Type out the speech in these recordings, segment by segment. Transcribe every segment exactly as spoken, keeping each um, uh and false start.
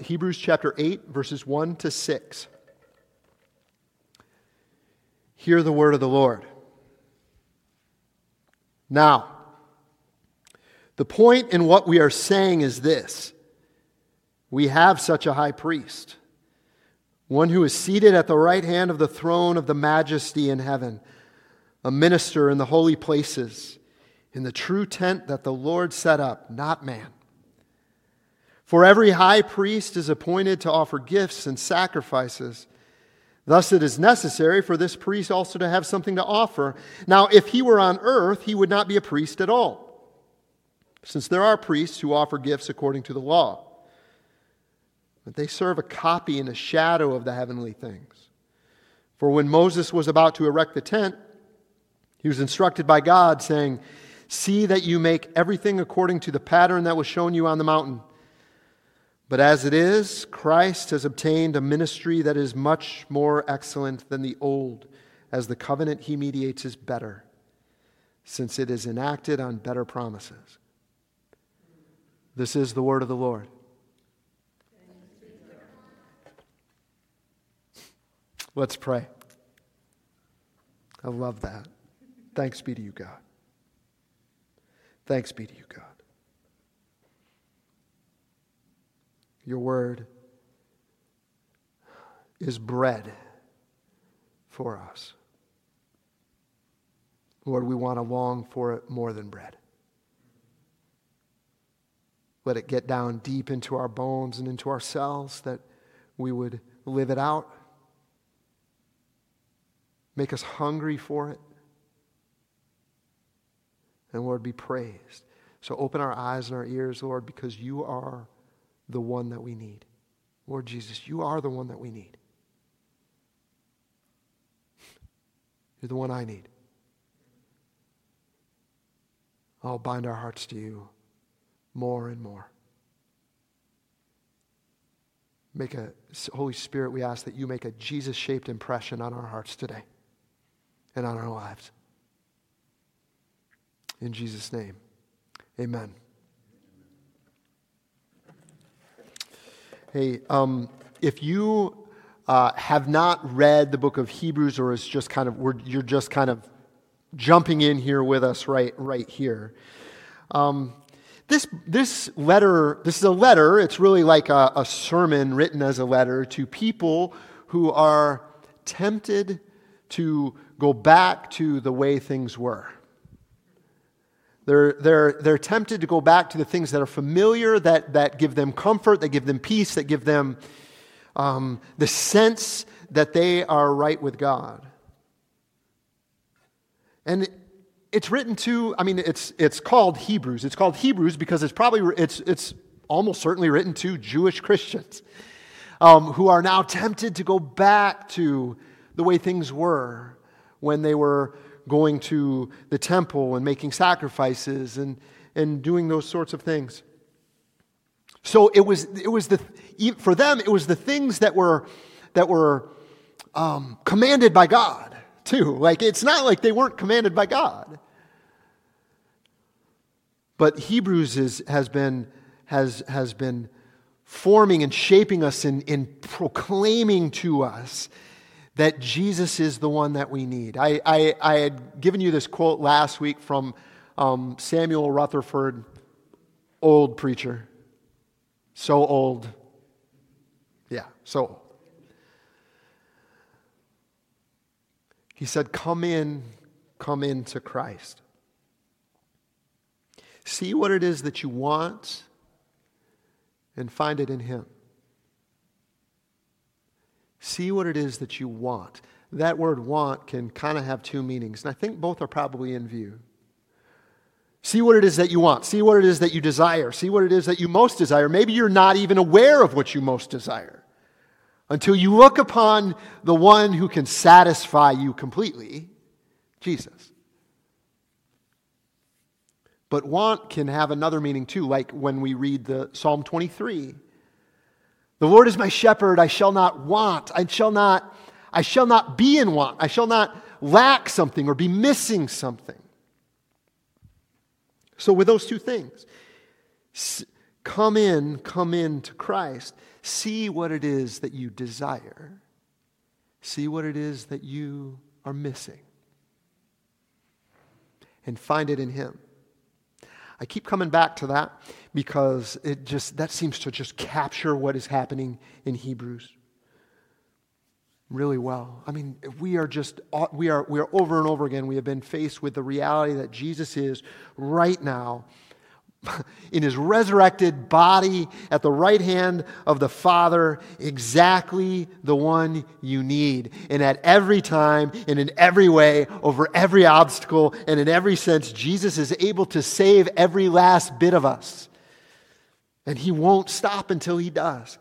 Hebrews chapter eight, verses one to six. Hear the word of the Lord. Now, the point in what we are saying is this. We have such a high priest, one who is seated at the right hand of the throne of the majesty in heaven, a minister in the holy places, in the true tent that the Lord set up, not man. For every high priest is appointed to offer gifts and sacrifices. Thus it is necessary for this priest also to have something to offer. Now, if he were on earth, he would not be a priest at all, since there are priests who offer gifts according to the law. But they serve a copy and a shadow of the heavenly things. For when Moses was about to erect the tent, he was instructed by God, saying, "See that you make everything according to the pattern that was shown you on the mountain." But as it is, Christ has obtained a ministry that is much more excellent than the old, as the covenant he mediates is better, since it is enacted on better promises. This is the word of the Lord. Let's pray. I love that. Thanks be to you, God. Thanks be to you, God. Your word is bread for us. Lord, we want to long for it more than bread. Let it get down deep into our bones and into our cells that we would live it out. Make us hungry for it. And Lord, be praised. So open our eyes and our ears, Lord, because you are the one that we need. Lord Jesus, you are the one that we need. You're the one I need. I'll bind our hearts to you more and more. Make a, Holy Spirit, we ask that you make a Jesus-shaped impression on our hearts today and on our lives. In Jesus' name, amen. Hey, um, if you uh, have not read the book of Hebrews, or is just kind of we're, you're just kind of jumping in here with us right right here, um, this this letter this is a letter. It's really like a, a sermon written as a letter to people who are tempted to go back to the way things were. They're, they're, they're tempted to go back to the things that are familiar, that, that give them comfort, that give them peace, that give them um, the sense that they are right with God. And it's written to, I mean, it's it's called Hebrews. It's called Hebrews because it's probably, it's it's almost certainly written to Jewish Christians um, who are now tempted to go back to the way things were when they were going to the temple and making sacrifices and, and doing those sorts of things. So it was it was the for them it was the things that were that were um, commanded by God too. Like it's not like they weren't commanded by God. But Hebrews is has been has has been forming and shaping us in, in proclaiming to us that Jesus is the one that we need. I, I, I had given you this quote last week from um, Samuel Rutherford, old preacher. So old. Yeah, so old. He said, come in, come into Christ. See what it is that you want and find it in Him. See what it is that you want. That word want can kind of have two meanings, and I think both are probably in view. See what it is that you want. See what it is that you desire. See what it is that you most desire. Maybe you're not even aware of what you most desire until you look upon the one who can satisfy you completely, Jesus. But want can have another meaning too, like when we read the Psalm twenty-three. The Lord is my shepherd, I shall not want. I shall not, I shall not be in want. I shall not lack something or be missing something. So with those two things, come in, come in to Christ. See what it is that you desire. See what it is that you are missing. And find it in Him. I keep coming back to that because it just that seems to just capture what is happening in Hebrews really well. I mean, we are just we are we are over and over again we have been faced with the reality that Jesus is right now in His resurrected body at the right hand of the Father, exactly the one you need. And at every time and in every way, over every obstacle and in every sense, Jesus is able to save every last bit of us. And He won't stop until He does.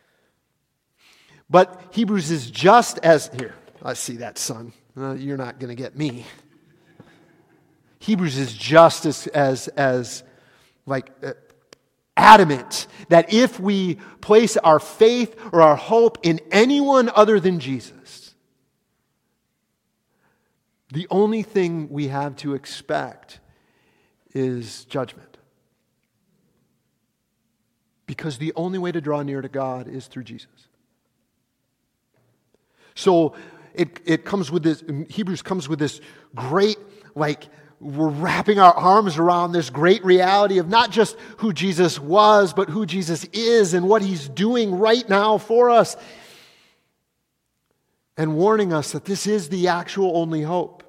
But Hebrews is just as... Here, I see that, son. Uh, you're not going to get me. Hebrews is just as... as, as like uh, adamant that if we place our faith or our hope in anyone other than Jesus, the only thing we have to expect is judgment. Because the only way to draw near to God is through Jesus. So it, it comes with this, Hebrews comes with this great, like, we're wrapping our arms around this great reality of not just who Jesus was, but who Jesus is and what He's doing right now for us. And warning us that this is the actual only hope.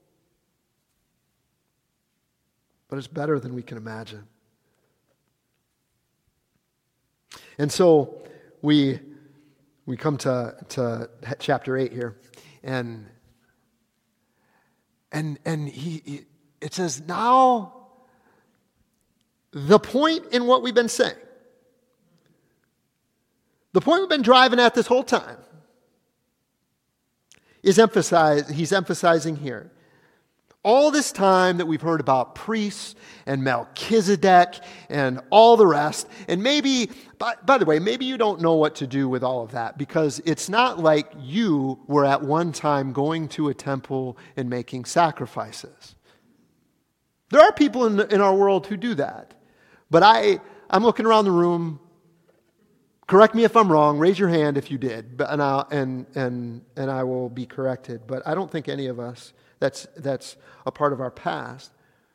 But it's better than we can imagine. And so we we come to, to chapter eight here. And and and he, he It says, now, the point in what we've been saying, the point we've been driving at this whole time, is emphasized, he's emphasizing here. All this time that we've heard about priests and Melchizedek and all the rest, and maybe, by, by the way, maybe you don't know what to do with all of that, because it's not like you were at one time going to a temple and making sacrifices. There are people in, in our world who do that. But I, I'm looking around the room. Correct me if I'm wrong. Raise your hand if you did. But, and, I'll, and, and, and I will be corrected. But I don't think any of us, that's, that's a part of our past.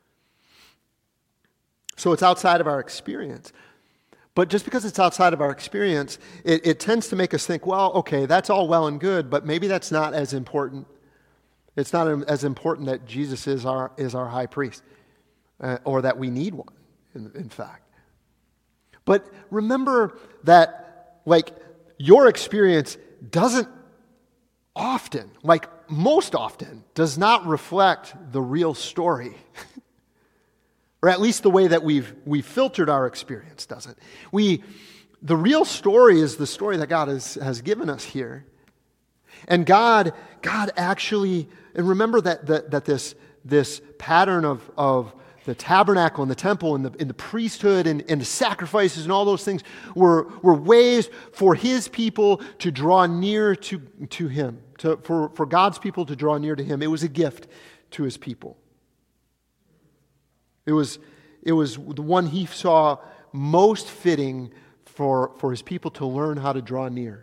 So it's outside of our experience. But just because it's outside of our experience, it, it tends to make us think, well, okay, that's all well and good, but maybe that's not as important. It's not as important that Jesus is our, is our high priest. Uh, or that we need one, in, in fact. But remember that, like, your experience doesn't often, like most often, does not reflect the real story. Or at least the way that we've we've filtered our experience doesn't. We, the real story is the story that God has, has given us here. And God, God actually, and remember that that, that this, this pattern of, of the tabernacle and the temple and the, and the priesthood and, and the sacrifices and all those things were, were ways for His people to draw near to, to Him, to, for, for God's people to draw near to Him. It was a gift to His people. It was, it was the one He saw most fitting for, for His people to learn how to draw near.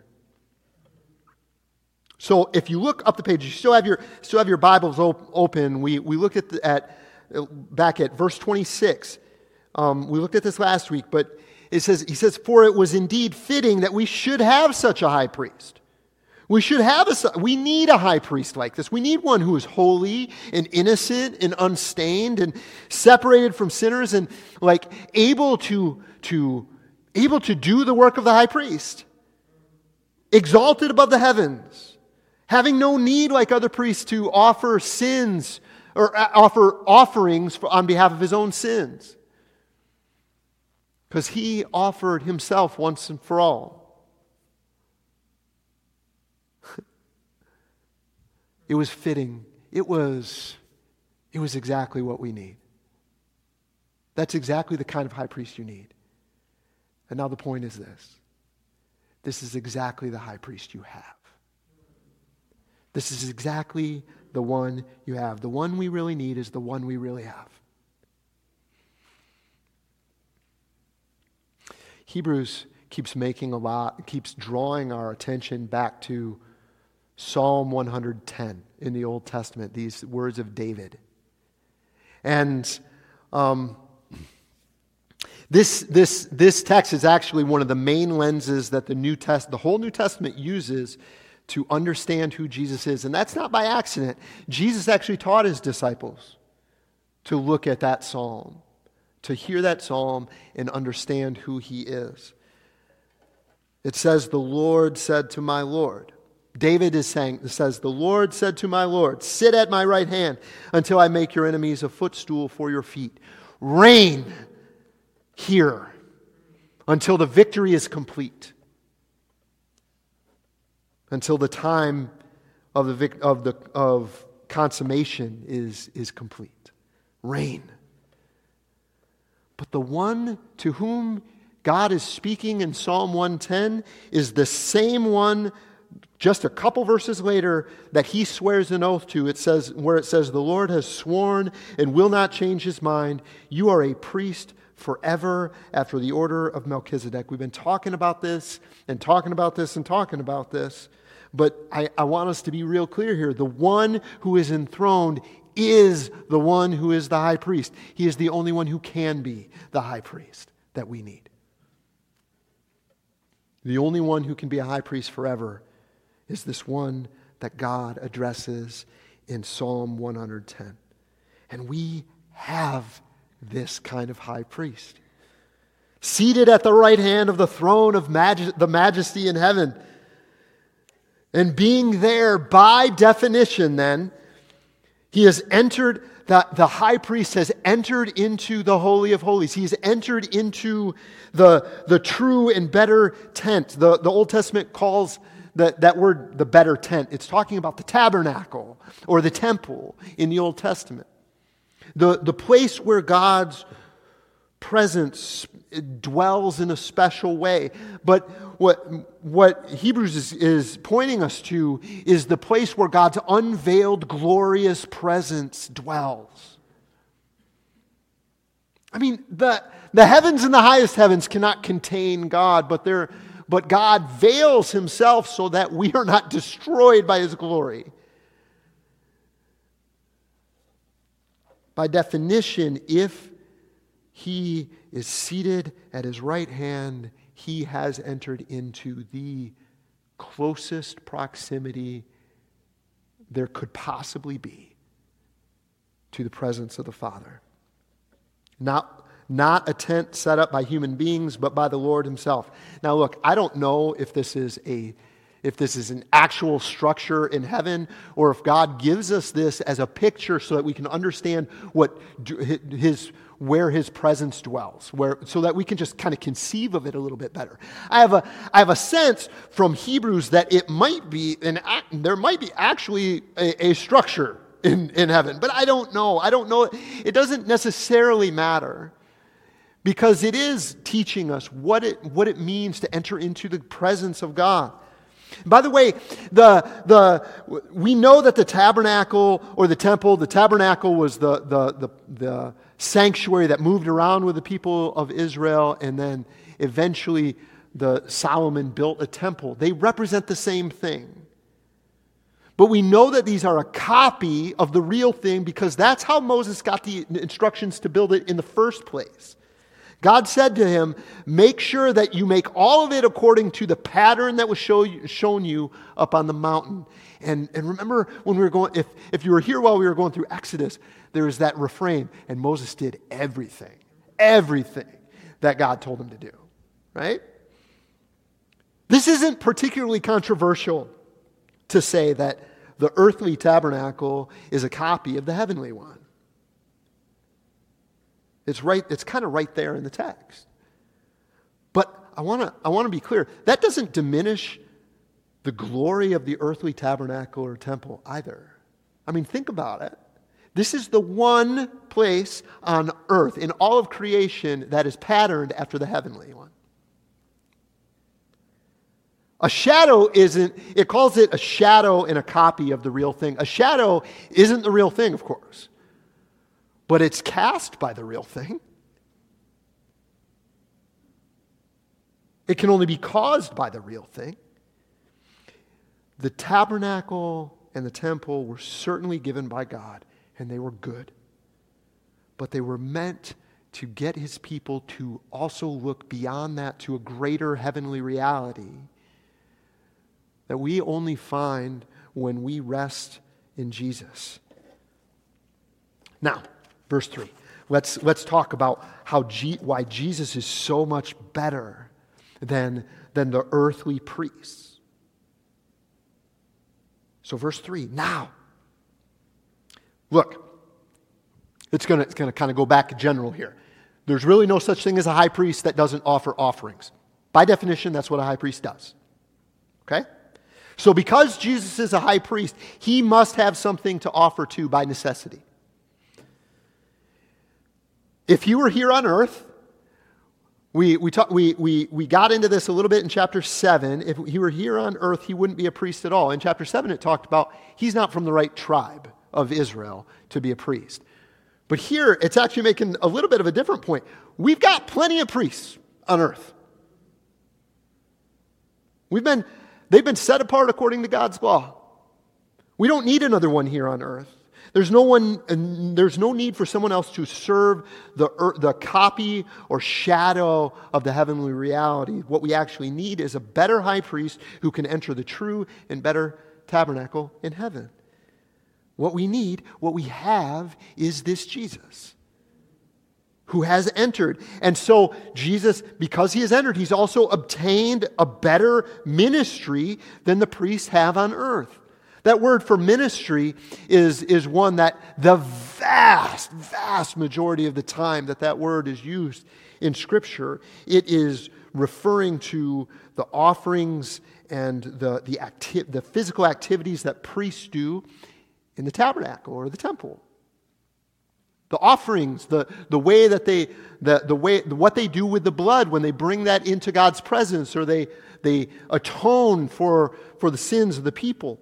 So if you look up the page, you still have your, still have your Bibles op- open. We, we look at, the, at back at verse twenty-six. Um, we looked at this last week, but it says, he says, for it was indeed fitting that we should have such a high priest. We should have a, we need a high priest like this. We need one who is holy and innocent and unstained and separated from sinners and like able to, to, able to do the work of the high priest. Exalted above the heavens, having no need like other priests to offer sins or offer offerings for, on behalf of His own sins. Because He offered Himself once and for all. It was fitting. It was, it was exactly what we need. That's exactly the kind of high priest you need. And now the point is this. This is exactly the high priest you have. This is exactly the one you have. The one we really need is the one we really have. Hebrews keeps making a lot, keeps drawing our attention back to Psalm one hundred ten in the Old Testament, these words of David. And um, this, this, this text is actually one of the main lenses that the New Test, the whole New Testament uses to understand who Jesus is. And that's not by accident. Jesus actually taught his disciples to look at that psalm, to hear that psalm and understand who he is. It says, the Lord said to my Lord. David is saying, it says, the Lord said to my Lord, sit at my right hand until I make your enemies a footstool for your feet. Reign here until the victory is complete. Until the time of the vic- of the of consummation is, is complete. Reign. But the one to whom God is speaking in Psalm one ten is the same one just a couple verses later that he swears an oath to. It says, where it says, the Lord has sworn and will not change his mind. You are a priest forever after the order of Melchizedek. We've been talking about this and talking about this and talking about this. But I, I want us to be real clear here. The one who is enthroned is the one who is the high priest. He is the only one who can be the high priest that we need. The only one who can be a high priest forever is this one that God addresses in Psalm one hundred ten. And we have this kind of high priest. Seated at the right hand of the throne of maj- the majesty in heaven. And being there by definition then, he has entered, the, the high priest has entered into the Holy of Holies. He's entered into the, the true and better tent. The, the Old Testament calls that, that word the better tent. It's talking about the tabernacle or the temple in the Old Testament. The, the place where God's presence dwells in a special way. But what, what Hebrews is, is pointing us to is the place where God's unveiled glorious presence dwells. I mean, the, the heavens and the highest heavens cannot contain God, but they're, but God veils himself so that we are not destroyed by his glory. By definition, if he is seated at his right hand, he has entered into the closest proximity there could possibly be to the presence of the Father. Not, not a tent set up by human beings, but by the Lord himself. Now look, I don't know if this is a if this is an actual structure in heaven, or if God gives us this as a picture so that we can understand what his where his presence dwells, where so that we can just kind of conceive of it a little bit better. I have a I have a sense from Hebrews that it might be an there might be actually a, a structure in, in heaven, but I don't know. I don't know. It doesn't necessarily matter, because it is teaching us what it what it means to enter into the presence of God. By the way, the the we know that the tabernacle or the temple, the tabernacle was the the the, the sanctuary that moved around with the people of Israel, and then eventually the Solomon built a temple. They represent the same thing. But we know that these are a copy of the real thing because that's how Moses got the instructions to build it in the first place. God said to him, make sure that you make all of it according to the pattern that was show you, shown you up on the mountain. And, and remember when we were going, if, if you were here while we were going through Exodus, there was that refrain, and Moses did everything, everything that God told him to do, right? This isn't particularly controversial to say that the earthly tabernacle is a copy of the heavenly one. It's right, it's kind of right there in the text. But I want to I want to be clear, that doesn't diminish the glory of the earthly tabernacle or temple either. I mean, think about it. This is the one place on earth in all of creation that is patterned after the heavenly one. A shadow isn't, it calls it a shadow and a copy of the real thing. A shadow isn't the real thing, of course. But it's cast by the real thing. It can only be caused by the real thing. The tabernacle and the temple were certainly given by God, and they were good. But they were meant to get his people to also look beyond that to a greater heavenly reality that we only find when we rest in Jesus. Now, verse three. Let's, let's talk about how G, why Jesus is so much better than, than the earthly priests. So verse three, now. Look, it's going to it's going to kind of go back general here. There's really no such thing as a high priest that doesn't offer offerings. By definition, that's what a high priest does. Okay? So because Jesus is a high priest, he must have something to offer to by necessity. If he were here on earth, we we, talk, we we we got into this a little bit in chapter seven. If he were here on earth, he wouldn't be a priest at all. In chapter seven, it talked about he's not from the right tribe of Israel to be a priest. But here, it's actually making a little bit of a different point. We've got plenty of priests on earth. We've been, they've been set apart according to God's law. We don't need another one here on earth. There's no one, there's no need for someone else to serve the, the copy or shadow of the heavenly reality. What we actually need is a better high priest who can enter the true and better tabernacle in heaven. What we need, what we have, is this Jesus who has entered. And so Jesus, because he has entered, he's also obtained a better ministry than the priests have on earth. That word for ministry is, is one that the vast, vast majority of the time that that word is used in Scripture, it is referring to the offerings and the, the, acti- the physical activities that priests do in the tabernacle or the temple. The offerings, the, the way that they, the, the way, what they do with the blood when they bring that into God's presence or they, they atone for, for the sins of the people.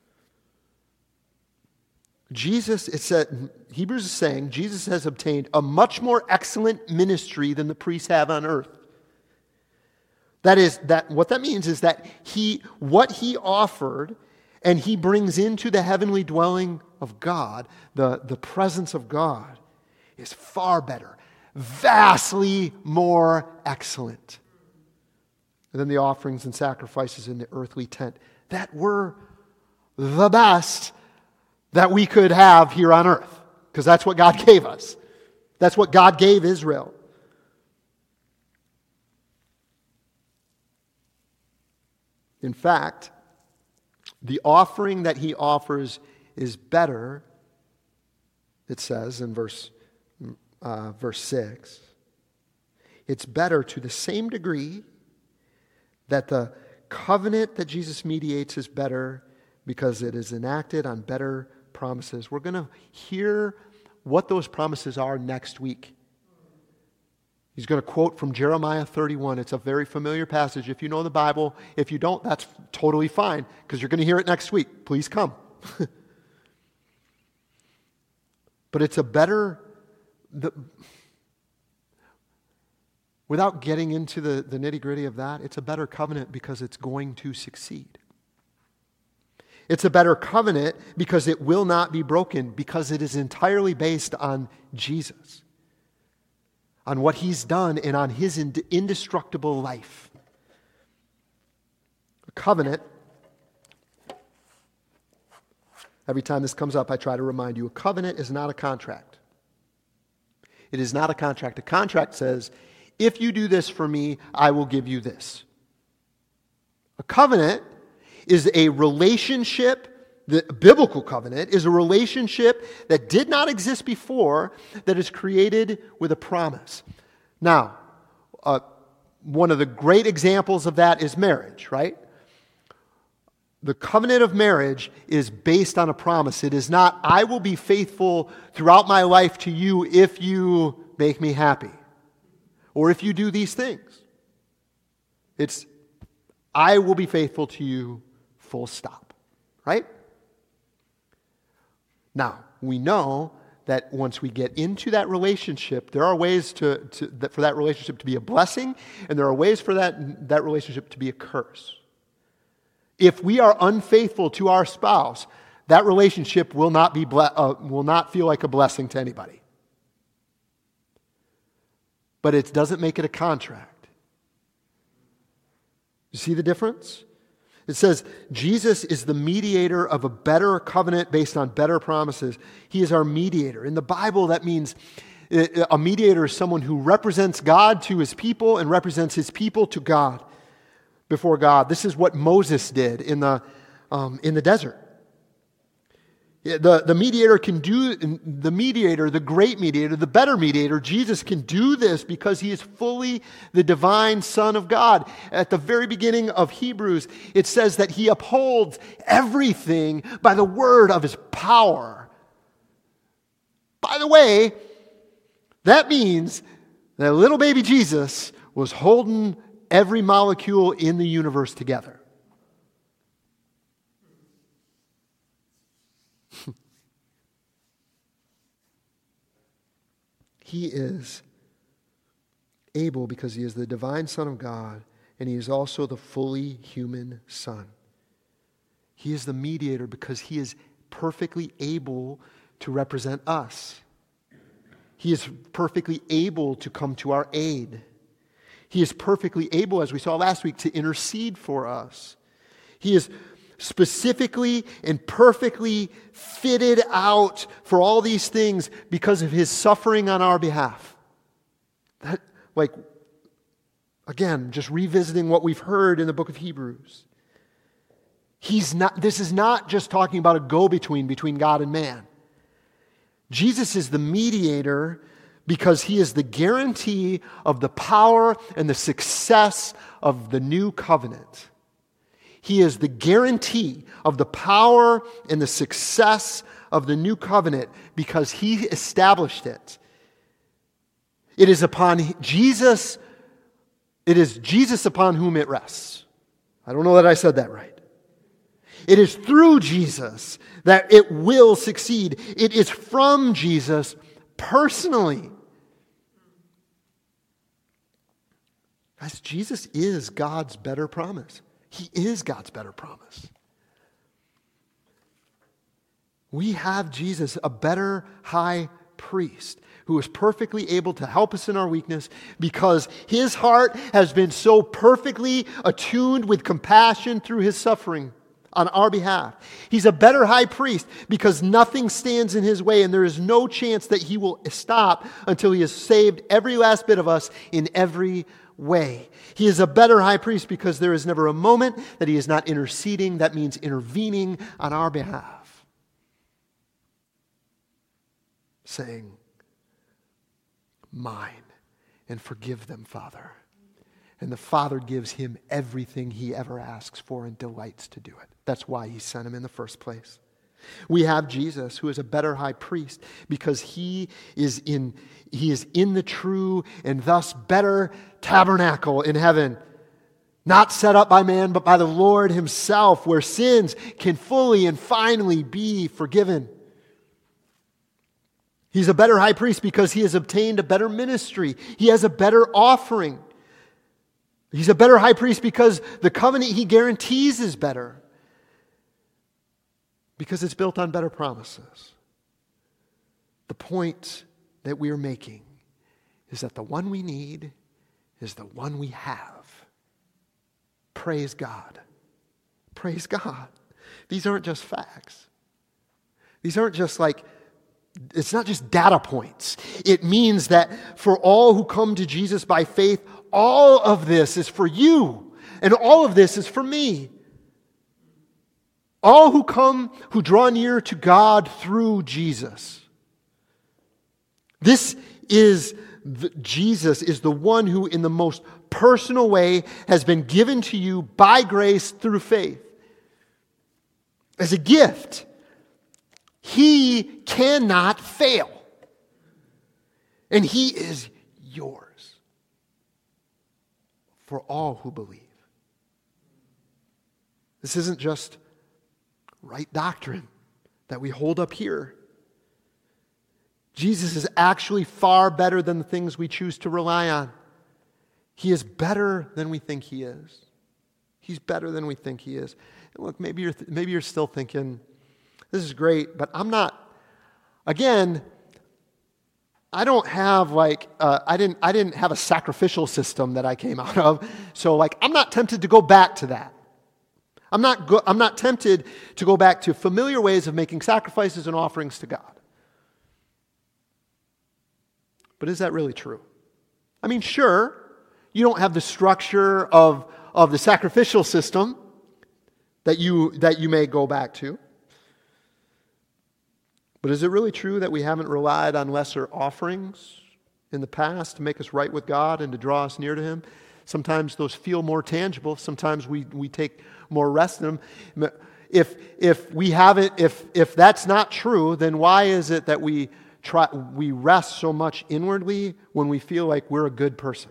Jesus, it said, Hebrews is saying, Jesus has obtained a much more excellent ministry than the priests have on earth. That is, that what that means is that he, what he offered and he brings into the heavenly dwelling of God, the, the presence of God, is far better, vastly more excellent than the offerings and sacrifices in the earthly tent that were the best that we could have here on earth, because that's what God gave us. That's what God gave Israel. In fact, the offering that he offers is better, it says in verse, uh, verse six. It's better to the same degree that the covenant that Jesus mediates is better because it is enacted on better promises. We're going to hear what those promises are next week. He's going to quote from Jeremiah thirty-one. It's a very familiar passage. If you know the Bible, if you don't, that's totally fine, because you're going to hear it next week. Please come. But it's a better, the, without getting into the, the nitty-gritty of that, it's a better covenant because it's going to succeed. It's a better covenant because it will not be broken, because it is entirely based on Jesus, on what he's done and on his indestructible life. A covenant, every time this comes up, I try to remind you, a covenant is not a contract. It is not a contract. A contract says, if you do this for me, I will give you this. A covenant is a relationship. The biblical covenant is a relationship that did not exist before, that is created with a promise. Now, uh, one of the great examples of that is marriage, right? The covenant of marriage is based on a promise. It is not, I will be faithful throughout my life to you if you make me happy, or if you do these things. It's, I will be faithful to you, full stop, right? Now, we know that once we get into that relationship, there are ways to, to that for that relationship to be a blessing, and there are ways for that, that relationship to be a curse. If we are unfaithful to our spouse, that relationship will not be ble- uh, will not feel like a blessing to anybody. But it doesn't make it a contract. You see the difference? It says Jesus is the mediator of a better covenant based on better promises. He is our mediator. In the Bible, that means a mediator is someone who represents God to his people and represents his people to God, before God. This is what Moses did in the, um, in the desert. The, the mediator can do, the mediator, the great mediator, the better mediator, Jesus can do this because he is fully the divine Son of God. At the very beginning of Hebrews, it says that he upholds everything by the word of his power. By the way, that means that little baby Jesus was holding every molecule in the universe together. He is able because he is the divine Son of God, and he is also the fully human Son. He is the mediator because he is perfectly able to represent us. He is perfectly able to come to our aid. He is perfectly able, as we saw last week, to intercede for us. He is specifically and perfectly fitted out for all these things because of his suffering on our behalf. That, like, again, just revisiting what we've heard in the book of Hebrews. He's not, this is not just talking about a go-between between God and man. Jesus is the mediator because he is the guarantee of the power and the success of the new covenant. He is the guarantee of the power and the success of the new covenant because he established it. It is upon Jesus, it is Jesus upon whom it rests. I don't know that I said that right. It is through Jesus that it will succeed. It is from Jesus personally. Guys, Jesus is God's better promise. He is God's better promise. We have Jesus, a better high priest, who is perfectly able to help us in our weakness because his heart has been so perfectly attuned with compassion through his suffering on our behalf. He's a better high priest because nothing stands in his way and there is no chance that he will stop until he has saved every last bit of us in every way. He is a better high priest because there is never a moment that he is not interceding. That means intervening on our behalf. Saying, mine, and forgive them, Father. And the Father gives him everything he ever asks for and delights to do it. That's why he sent him in the first place. We have Jesus, who is a better high priest because he is in he is in the true and thus better tabernacle in heaven, not set up by man but by the Lord himself, where sins can fully and finally be forgiven. He's a better high priest because he has obtained a better ministry. He has a better offering. He's a better high priest because the covenant he guarantees is better. Because it's built on better promises. The point that we are making is that the one we need is the one we have. Praise God. Praise God. These aren't just facts. These aren't just like, it's not just data points. It means that for all who come to Jesus by faith, all of this is for you. And all of this is for me. All who come, who draw near to God through Jesus. This is, the, Jesus is the one who in the most personal way has been given to you by grace through faith. As a gift. He cannot fail. And he is yours. For all who believe. This isn't just right doctrine that we hold up here. Jesus is actually far better than the things we choose to rely on. He is better than we think He is. He's better than we think He is. And look, maybe you're, th- maybe you're still thinking, this is great, but I'm not, again, I don't have like, uh, I didn't I didn't have a sacrificial system that I came out of, so like I'm not tempted to go back to that. I'm not go, I'm not tempted to go back to familiar ways of making sacrifices and offerings to God. But is that really true? I mean, sure, you don't have the structure of, of the sacrificial system that you that you may go back to. But is it really true that we haven't relied on lesser offerings in the past to make us right with God and to draw us near to Him? Sometimes those feel more tangible. Sometimes we, we take more rest in them. If, if we haven't, if, if that's not true, then why is it that we try, we rest so much inwardly when we feel like we're a good person?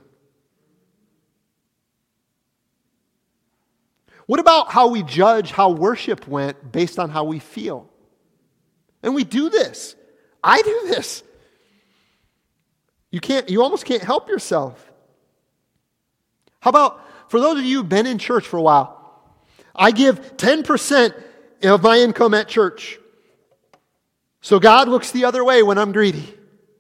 What about how we judge how worship went based on how we feel? And we do this. I do this. You can't, you almost can't help yourself. How about, for those of you who've been in church for a while, I give ten percent of my income at church. So God looks the other way when I'm greedy.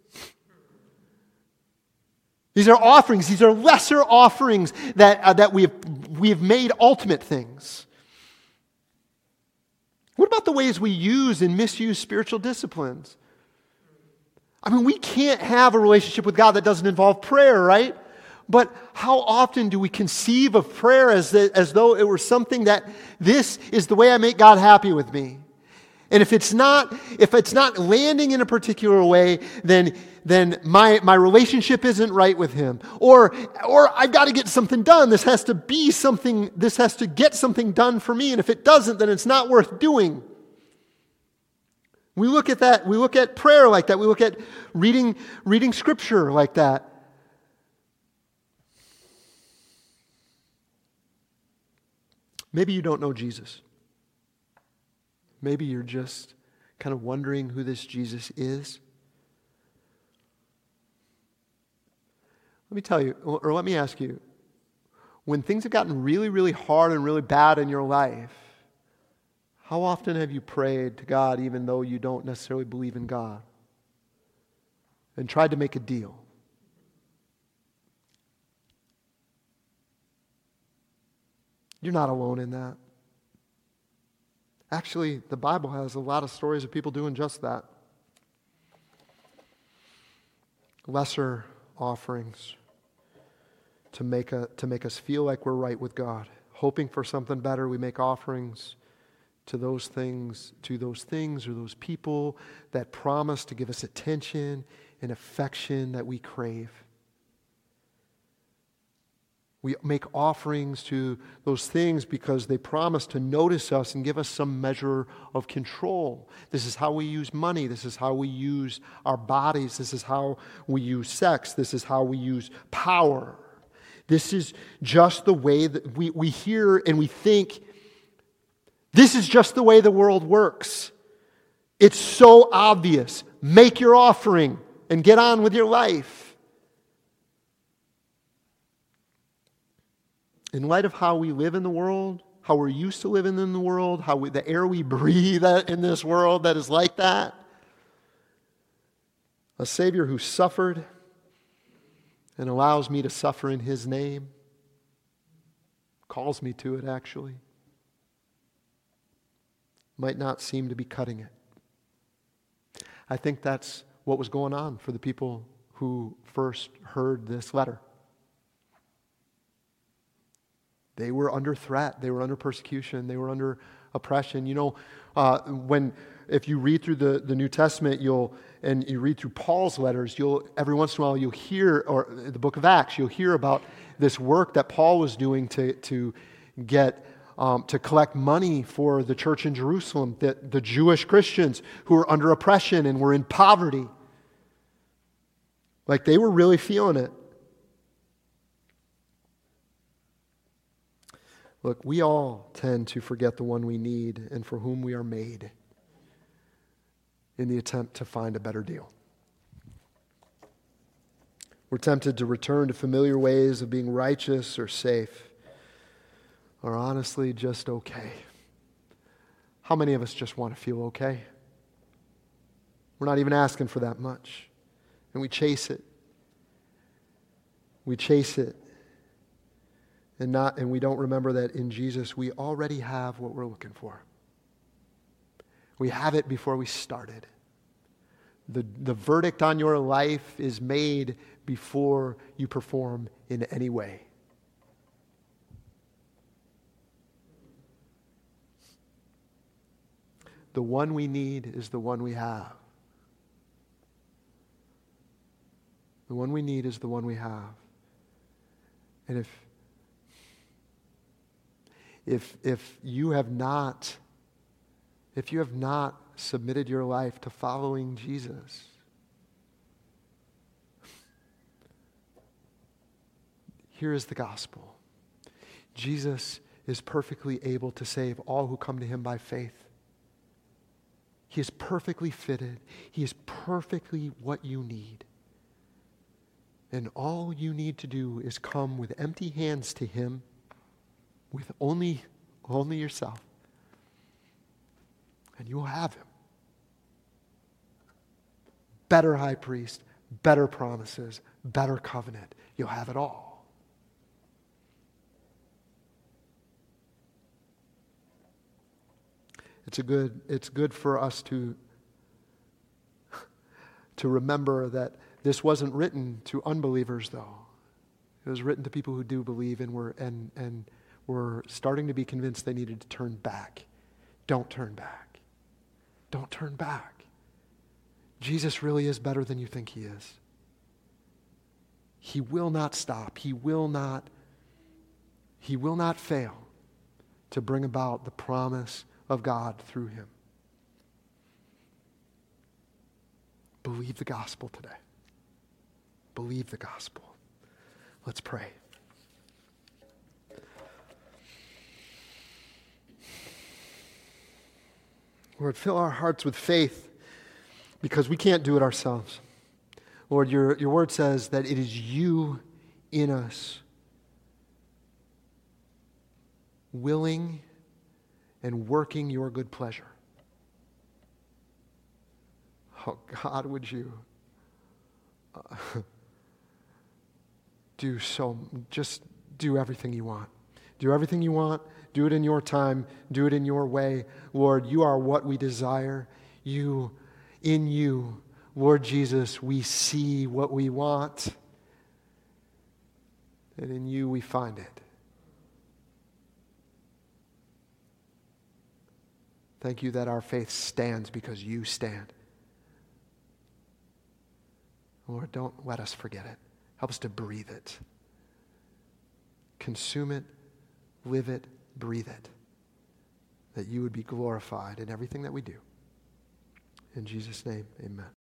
These are offerings. These are lesser offerings that, uh, that we've, we've made ultimate things. What about the ways we use and misuse spiritual disciplines? I mean, we can't have a relationship with God that doesn't involve prayer, right? But how often do we conceive of prayer as, the, as though it were something that this is the way I make God happy with me? And if it's not, if it's not landing in a particular way, then, then my, my relationship isn't right with Him. Or, or I've got to get something done. This has to be something, this has to get something done for me. And if it doesn't, then it's not worth doing. We look at that, we look at prayer like that. We look at reading, reading Scripture like that. Maybe you don't know Jesus. Maybe you're just kind of wondering who this Jesus is. Let me tell you, or let me ask you, when things have gotten really, really hard and really bad in your life, how often have you prayed to God even though you don't necessarily believe in God? And tried to make a deal? You're not alone in that. Actually, the Bible has a lot of stories of people doing just that. Lesser offerings to make, a, to make us feel like we're right with God. Hoping for something better, we make offerings to those things, to those things or those people that promise to give us attention and affection that we crave. We make offerings to those things because they promise to notice us and give us some measure of control. This is how we use money. This is how we use our bodies. This is how we use sex. This is how we use power. This is just the way that we, we hear and we think, this is just the way the world works. It's so obvious. Make your offering and get on with your life. In light of how we live in the world, how we're used to living in the world, how we, the air we breathe in this world that is like that, a Savior who suffered and allows me to suffer in His name, calls me to it actually, might not seem to be cutting it. I think that's what was going on for the people who first heard this letter. They were under threat. They were under persecution. They were under oppression. You know, uh, when if you read through the, the New Testament, you'll and you read through Paul's letters, you'll every once in a while you'll hear, or the book of Acts, you'll hear about this work that Paul was doing to to get um, to collect money for the church in Jerusalem, that the Jewish Christians who were under oppression and were in poverty, like they were really feeling it. Look, we all tend to forget the one we need and for whom we are made in the attempt to find a better deal. We're tempted to return to familiar ways of being righteous or safe, or honestly just okay. How many of us just want to feel okay? We're not even asking for that much. And we chase it. We chase it. And not and we don't remember that in Jesus we already have what we're looking for. We have it before we started. The, the verdict on your life is made before you perform in any way. The one we need is the one we have. The one we need is the one we have. And if if if you have not if you have not submitted your life to following Jesus, here is the gospel. Jesus is perfectly able to save all who come to him by faith. He is perfectly fitted. He is perfectly what you need. And all you need to do is come with empty hands to him, with only, only yourself, and you will have him. Better high priest, better promises, better covenant. You'll have it all. It's a good, it's good for us to, to remember that this wasn't written to unbelievers, though. It was written to people who do believe and were and and were starting to be convinced they needed to turn back. Don't turn back. Don't turn back. Jesus really is better than you think he is. He will not stop. He will not, he will not fail to bring about the promise of God through him. Believe the gospel today. Believe the gospel. Let's pray. Lord, fill our hearts with faith because we can't do it ourselves. Lord, your, your word says that it is you in us, willing and working your good pleasure. Oh, God, would you uh, do so, just do everything you want. Do everything you want. Do it in your time. Do it in your way. Lord, you are what we desire. You, in you, Lord Jesus, we see what we want. And in you we find it. Thank you that our faith stands because you stand. Lord, don't let us forget it. Help us to breathe it. Consume it, live it, breathe it. That you would be glorified in everything that we do. In Jesus' name, amen.